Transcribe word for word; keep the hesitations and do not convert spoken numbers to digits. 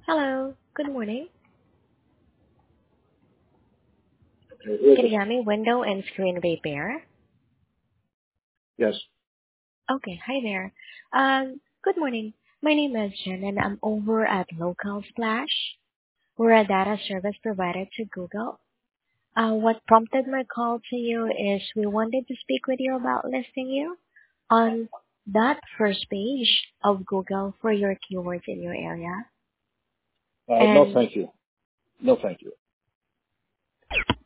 Hello, good morning. Who is Can you this? hear me? Window and screen repair. Yes. Okay, hi there. Um, good morning. My name is Jen and I'm over at Local Splash. We're a data service provider to Google. Uh, what prompted my call to you is we wanted to speak with you about listing you on that first page of Google for your keywords in your area. Uh, no, And thank you. No, thank you.